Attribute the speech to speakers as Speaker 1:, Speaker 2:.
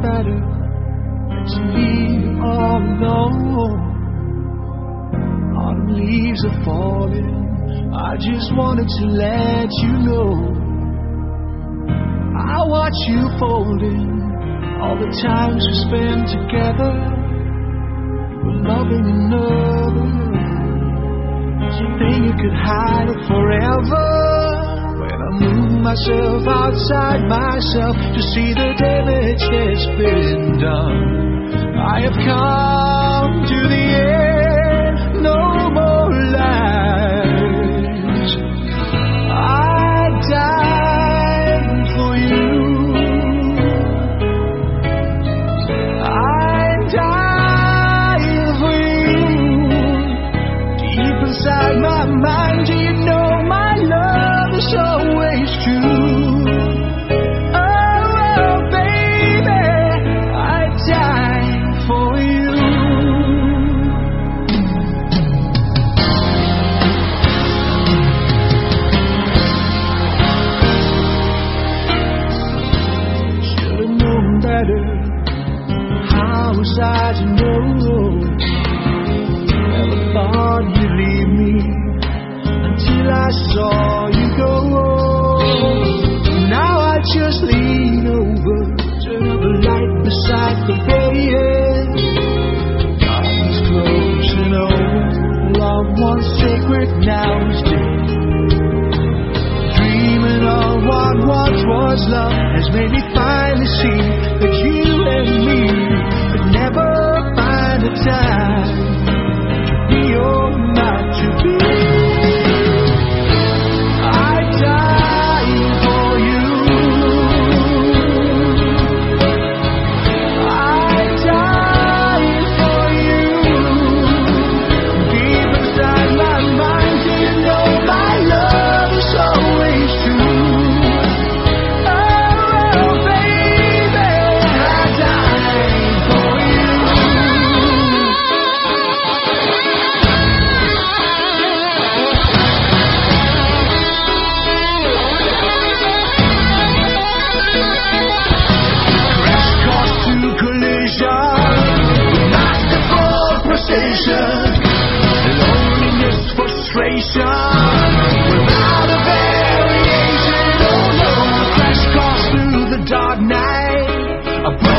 Speaker 1: better than to leave all alone. Autumn leaves are falling. I just wanted to let you know I watch you folding all the times we spent together. You were loving another. You think you could hide it forever. When I move myself outside myself to see the damage that's been done, I have come to the end. No more lies. I died for you. I died for you. Deep inside my mind, do you know my love is always true? Oh, baby, I died for you. Should've known better. How was I to know? Never thought you'd leave me until I saw you go. Now I just lean over, turn up the light beside the bed. Darkness closing over, loved one sacred now is dead. Dreaming of what once was love has made me finally see that you and me could never find a time to be or not to be. I died for you. I died for you. Deep inside my mind, do you know my love is always true? Oh, baby, I died for you. Crash course to collision, masterful precision, loneliness, frustration, without a variation. Oh no, crash course through the dark night, a